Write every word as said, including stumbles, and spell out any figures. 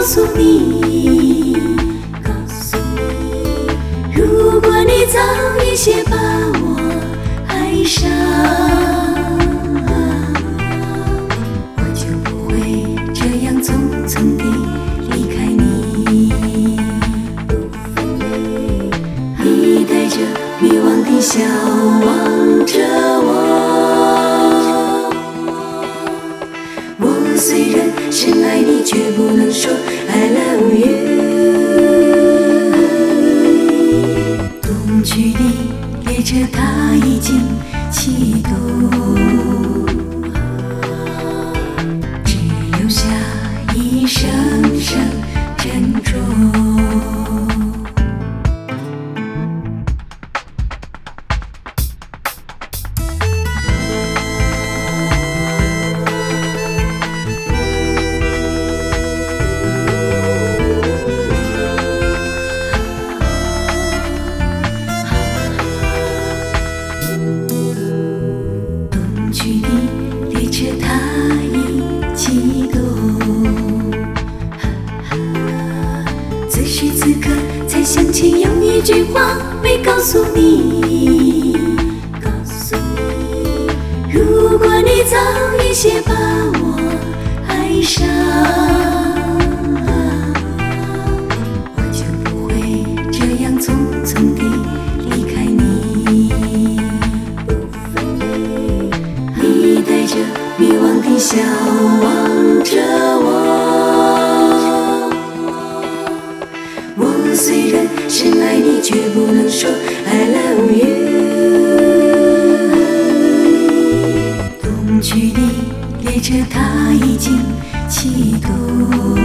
诉你，告诉你，如果你早一些把我爱上，我就不会这样匆匆地离开你。你带着迷惘地笑望着我，我虽然深爱你，却不能说 I love you。 东去的列车它已经启动，只留下一声声珍重。去的列车它已启动，此时此刻才想起有一句话没告诉你，告诉你，如果你早一些把我爱上，我就不会这样匆匆地离开你。带着迷惘地笑望着我，我虽然深爱你，却不能说 I love you。 东去的列车它已经启动，